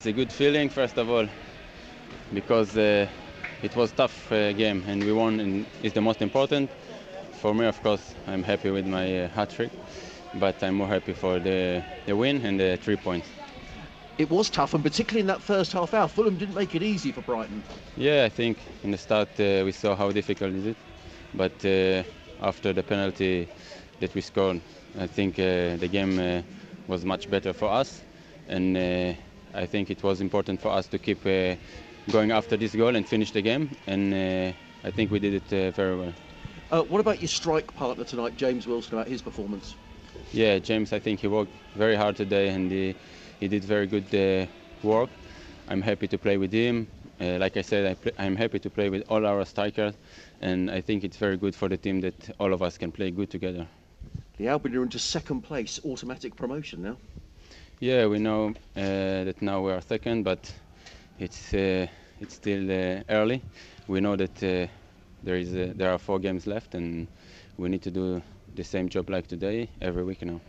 It's a good feeling, first of all, because it was a tough game and we won, and it's the most important. For me, of course, I'm happy with my hat trick, but I'm more happy for the win and the 3 points. It was tough, and particularly in that first half hour, Fulham didn't make it easy for Brighton. Yeah, I think in the start we saw how difficult it is, but after the penalty that we scored, I think the game was much better for us, and I think it was important for us to keep going after this goal and finish the game, and I think we did it very well. What about your strike partner tonight, James Wilson, about his performance? Yeah, James, I think he worked very hard today and he did very good work. I'm happy to play with him. Like I said, I'm happy to play with all our strikers, and I think it's very good for the team that all of us can play good together. The Albion are into second place, automatic promotion now. Yeah, we know that now we are second, but it's still early. We know that there are 4 games left, and we need to do the same job like today every week now.